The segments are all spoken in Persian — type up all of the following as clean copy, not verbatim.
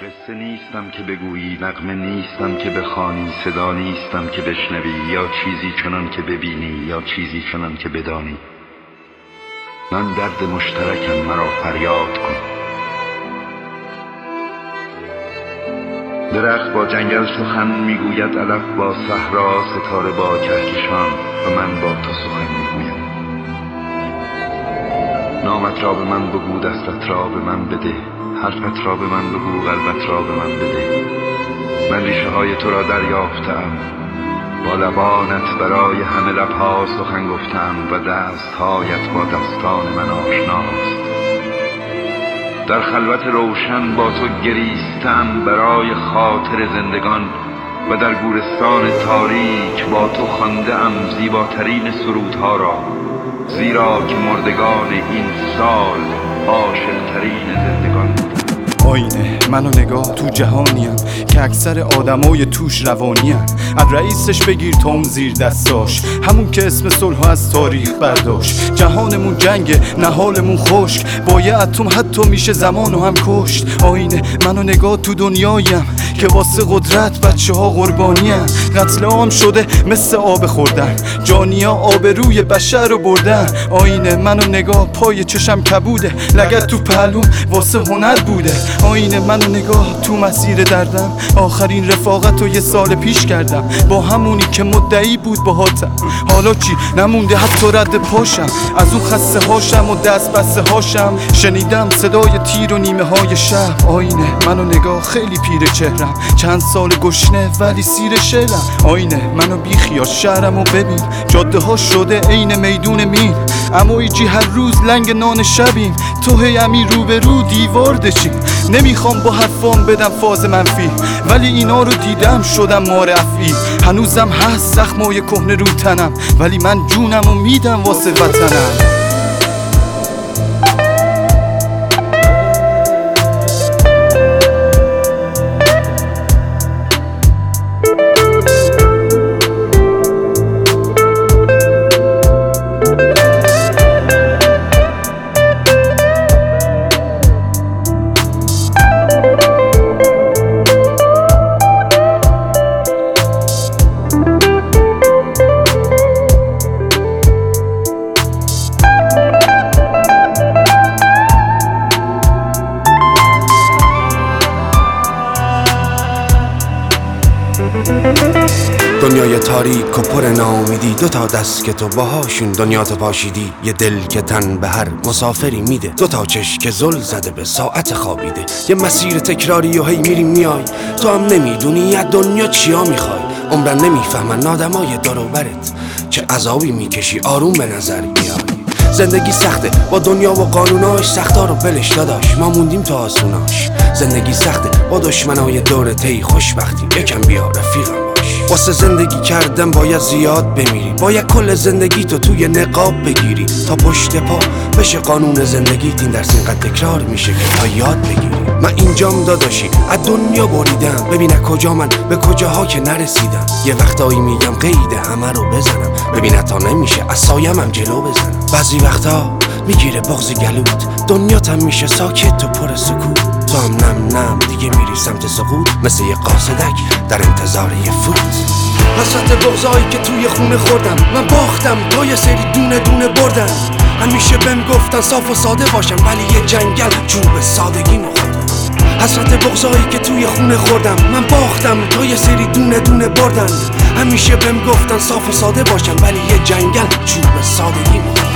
قصه نیستم که بگویی، نغمه نیستم که بخوانی، صدا نیستم که بشنوی، یا چیزی چنان که ببینی یا چیزی چنان که بدانی. من درد مشترکم، مرا فریاد کن. درخت با جنگل سخن میگوید، علف با صحرا، ستاره با کهکشان، و من با تو سخن میگویم. نامت را به من بگو، دستت را به من بده، حرفت را به من بگو، قلبت را به من بده. من ریشه های تو را دریافتم، با لبانت برای همه لبها سخن گفتم، و دستهایت با دستان من آشناست. در خلوت روشن با تو گریستم برای خاطر زندگان، و در گورستان تاریک با تو خوانده‌ام زیباترین سرودها را، زیرا که مردگان این سال عاشق‌ترین زندگان بودند. آینه منو نگاه، تو جهانیم که اکثر آدمای توش روانیم. از رئیسش بگیر تا اون زیر دستاش، همون که اسم صلح از تاریخ برداشت. جهانمون جنگه، نهالمون خشک، باید اتم حتی میشه زمانو هم کشت. آینه منو نگاه، تو دنیایم که واسه قدرت بچه ها قربانیم. قتل عام شده مثل آب خوردن، جانیا آبروی بشر رو بردن. آینه منو نگاه، پای چشم کبوده، لگد تو پهلوم واسه هنر بوده. آینه منو نگاه، تو مسیر دردم آخرین رفاقت رو یه سال پیش کردم، با همونی که مدعی بود باهاتم. حالا چی نمونده حتی رد پاشم، از اون خسته هاشم و دست بسته هاشم. شنیدم صدای تیر و نیمه های شب. آینه منو نگاه، خیلی پیر چهرم، چند سال گشنه ولی سیر شلم. آینه منو بیخیال، شهرم و ببین، جاده ها شده عین میدون مین. اما ایجی هر روز لنگ نان شبیم، تو هی امی رو به رو دیوار دچیم. نمیخوام با حرفام بدم فاز منفی، ولی اینا رو دیدم شدم معرفی. هنوزم هست زخمای کهنه رو تنم، ولی من جونم و میدم واسه وطنم. دنیای تاریک و پر ناامیدی، دوتا دست که تو باهاشون دنیا تو پاشیدی. یه دل که تن به هر مسافری میده، دوتا چشم که زل زده به ساعت خوابیده. یه مسیر تکراری و هی میری میای، تو هم نمیدونی از دنیا چیا میخوای. عمرن نمیفهمن آدمای دور و برت، چه عذابی میکشی آروم به نظر میای. زندگی سخته با دنیا و قانوناش، سختا رو بلش داداش، ما موندیم تو آسوناش. زندگی سخته با دشمنای دورت، ای خوشبختی یکم بیا رفیقم باش. واسه زندگی کردن باید زیاد بمیری، باید کل زندگی تو توی نقاب بگیری، تا پشت پا بشه قانون زندگی. این درس اینقدر تکرار میشه که تا یاد بگیری. من اینجام داداشی از دنیا بریدم، ببین کجا من به کجاها که نرسیدم. یه وقتایی میگم قید همه رو بزنم، ببین تا نمیشه از سایه‌ام جلو بزنم. بعضی وقتا میگیره بغض گلوت، دنیاتم میشه ساکت و پر سکوت. تو هم نم نم دیگه میری سمت سقوط، مثل یه قاصدک در انتظار یه فوت. حسرت بغضایی که توی خونه خوردم، من باختم تا یه سری دونه دونه بردم. همیشه بهم گفتن صاف و ساده باشم، ولی یه جنگل چوب سادگی مخوردم. حسرت بغضایی که توی خونه خوردم، من باختم تا یه سری دونه دونه بردن. همیشه بهم گفتن صاف و ساده باشم، ولی یه جنگل چوب سادگی مخوردم.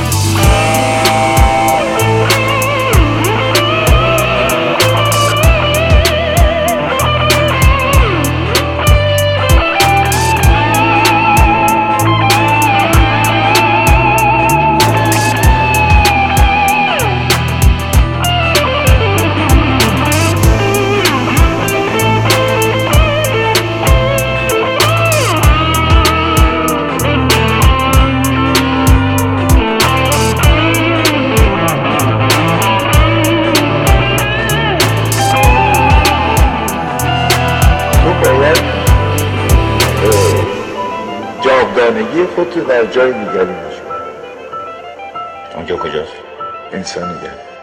جاودانگی خود رو در جای دیگری نشون. اونجا کجاست؟ انسانیت.